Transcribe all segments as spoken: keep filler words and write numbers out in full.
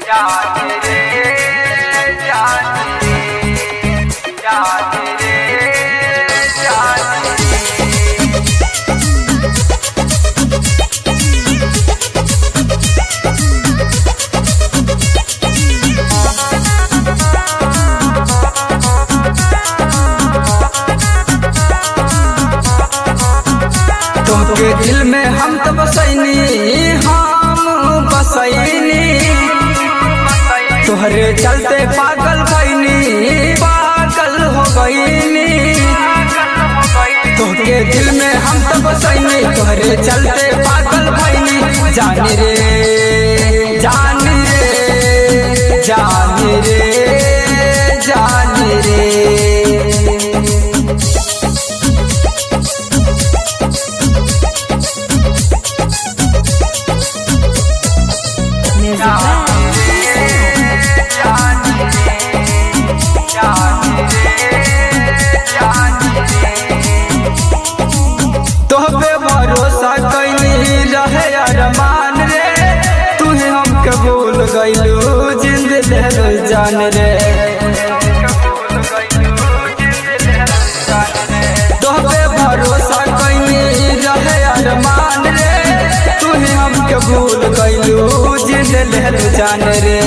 जाने रे जाने रे जाने रे जाने तुमके दिल में हम तो बसैनी हम बसैनी तोहरे चलते पागल भैनी पागल हो गईनी। तुमके दिल में हम तो बसैनी तोहरे चलते पागल भैनी। जानी रे जानी रे जानी रे जानी रे तोहपे भरोसा कैली रहे अरमान रे तुहे हमके भूल गइलू जिंद देहलो जान रे। तोहपे भरोसा कैली रहे अरमान रे तुहे हमके भूल गइलू जिंद देहलो जान रे।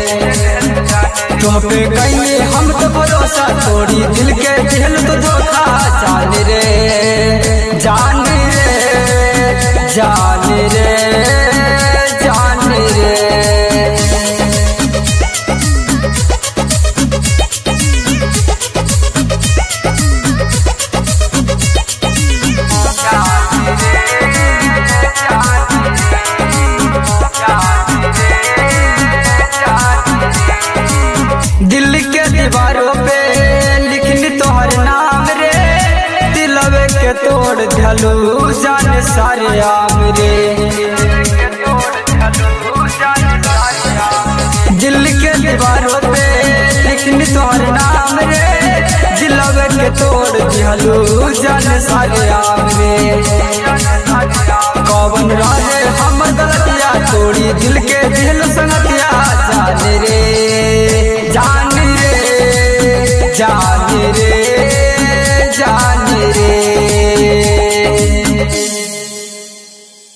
तोहपे कैली हम तो भरोसा तोड़ी दिल के दिल तो धोखा। जान रे जान रे जान रे जान रे दिल के दीवारों पे लिखनी तोहर नाम रे दिलवे के तोड़ धलू जान सारे आम रे। दिल के दीवारों पे लिखनी तोहर नाम रे दिलवे के तोड़ धलू जान सारे आम रे। कौन रहे हम गलतिया तोड़ी दिल